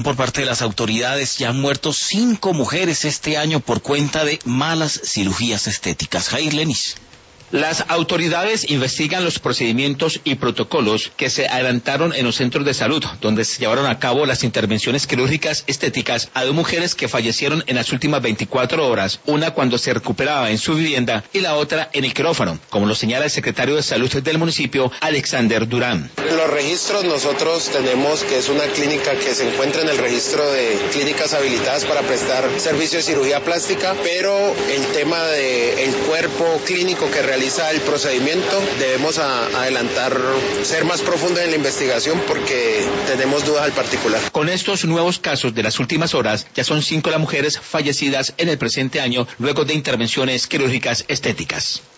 Por parte de las autoridades ya han muerto 5 mujeres este año por cuenta de malas cirugías estéticas. Jair Lenis. Las autoridades investigan los procedimientos y protocolos que se adelantaron en los centros de salud, donde se llevaron a cabo las intervenciones quirúrgicas estéticas a 2 mujeres que fallecieron en las últimas 24 horas, una cuando se recuperaba en su vivienda y la otra en el quirófano, como lo señala el secretario de Salud del municipio, Alexander Durán. Los registros nosotros tenemos que es una clínica que se encuentra en el registro de clínicas habilitadas para prestar servicios de cirugía plástica, pero el tema del cuerpo clínico que realiza el procedimiento, debemos adelantar, ser más profundo en la investigación porque tenemos dudas al particular. Con estos nuevos casos de las últimas horas, ya son 5 las mujeres fallecidas en el presente año luego de intervenciones quirúrgicas estéticas.